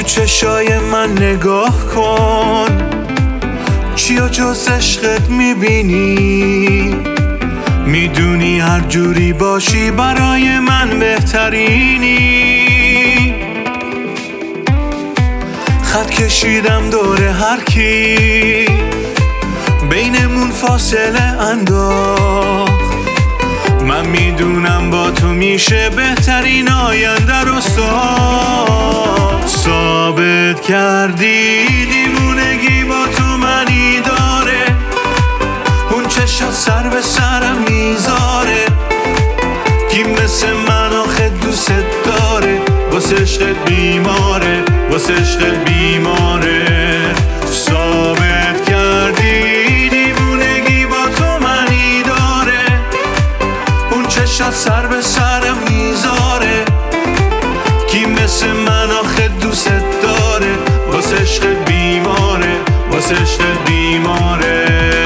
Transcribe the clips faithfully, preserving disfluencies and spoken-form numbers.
چشای من نگاه کن، چیا جز عشقت میبینی؟ میدونی هر جوری باشی برای من بهترینی. خط کشیدم دور هر کی، بینمون فاصله انداخت. من میدونم با تو میشه بهترین آینده رو ساخت. ثابت کردی دیوونگی با تو منی داره، اون چشات سر به سرم میذاره. کی مثل من آخه دوست داره، واسه عشقت بیماره، واسه عشقت بیماره. ثابت کردی دیوونگی با تو منی داره، اون چشات سر به سرم میذاره. کی مثل من آخه دوست داره، واسه عشقت بیماره، واسه عشقت بیماره.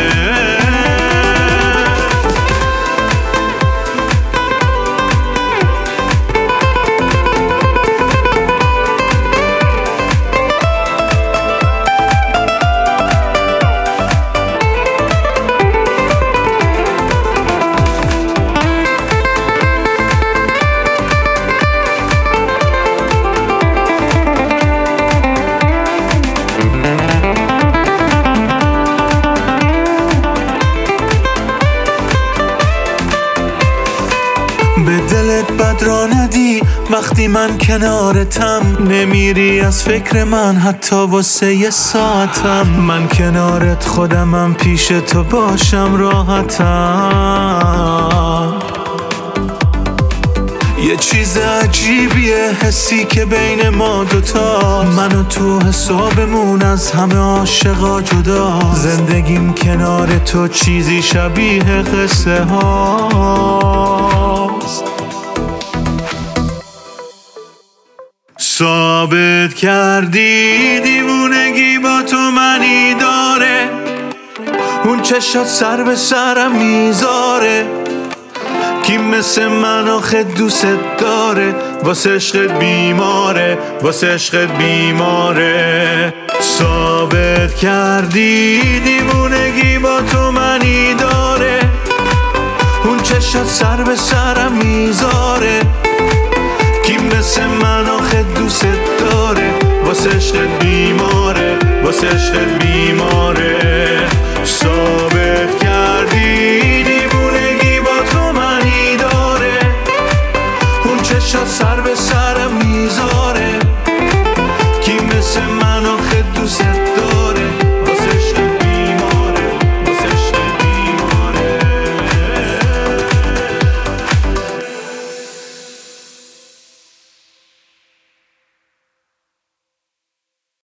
به دلت بد را ندی وقتی من کنارتم، نمیری از فکر من حتی واسه یه ساعتم. من کنارت خودمم، پیش تو باشم راحتم. یه چیز عجیبیه حسی که بین ما دوتا، من و تو حسابمون از همه عاشقا جدا. زندگیم کنار تو چیزی شبیه قصه هاست. ثابت کردی دیوونگی با تو منی داره، اون چشات سر به سرم میذاره. کی مثل من آخه دوست داره، واسه عشقت بیماره، واسه عشقت بیماره. ثابت کردی دیوونگی با تو منی داره، اون چشات سر به سرم میذاره. کی مثل من آخه دوست داره، واسه عشقت بیماره، واسه عشقت بیماره.